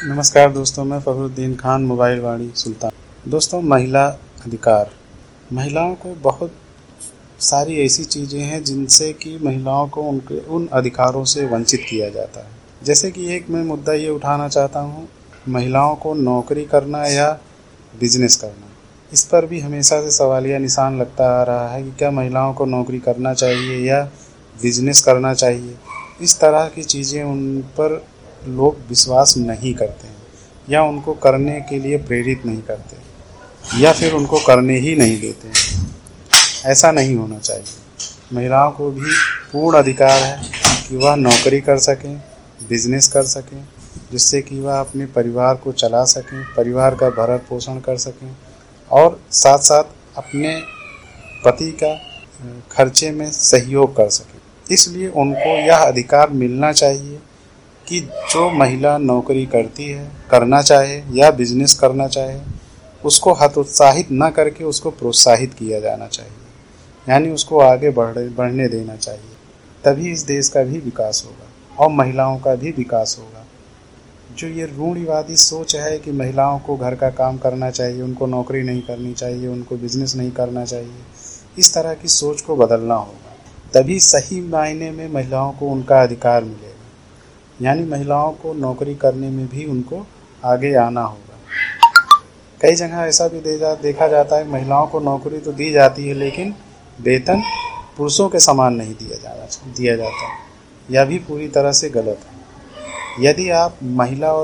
नमस्कार दोस्तों, मैं फखरुद्दीन खान, मोबाइल वाणी सुल्तान। दोस्तों, महिला अधिकार, महिलाओं को बहुत सारी ऐसी चीज़ें हैं जिनसे कि महिलाओं को उनके उन अधिकारों से वंचित किया जाता है। जैसे कि एक मैं मुद्दा ये उठाना चाहता हूँ, महिलाओं को नौकरी करना या बिजनेस करना। इस पर भी हमेशा से सवालिया निशान लगता आ रहा है कि क्या महिलाओं को नौकरी करना चाहिए या बिजनेस करना चाहिए। इस तरह की चीज़ें उन पर लोग विश्वास नहीं करते हैं या उनको करने के लिए प्रेरित नहीं करते या फिर उनको करने ही नहीं देते हैं। ऐसा नहीं होना चाहिए। महिलाओं को भी पूर्ण अधिकार है कि वह नौकरी कर सकें, बिजनेस कर सकें, जिससे कि वह अपने परिवार को चला सकें, परिवार का भरण पोषण कर सकें और साथ साथ अपने पति का खर्चे में सहयोग कर सकें। इसलिए उनको यह अधिकार मिलना चाहिए कि जो महिला नौकरी करती है, करना चाहे या बिजनेस करना चाहे, उसको हतोत्साहित न करके उसको प्रोत्साहित किया जाना चाहिए, यानी उसको आगे बढ़ने देना चाहिए। तभी इस देश का भी विकास होगा और महिलाओं का भी विकास होगा। जो ये रूढ़िवादी सोच है कि महिलाओं को घर का काम करना चाहिए, उनको नौकरी नहीं करनी चाहिए, उनको बिजनेस नहीं करना चाहिए, इस तरह की सोच को बदलना होगा। तभी सही मायने में महिलाओं को उनका अधिकार मिलेगा, यानी महिलाओं को नौकरी करने में भी उनको आगे आना होगा। कई जगह ऐसा भी देखा जाता है, महिलाओं को नौकरी तो दी जाती है लेकिन वेतन पुरुषों के समान नहीं दिया जाता। यह भी पूरी तरह से गलत है। यदि आप महिला और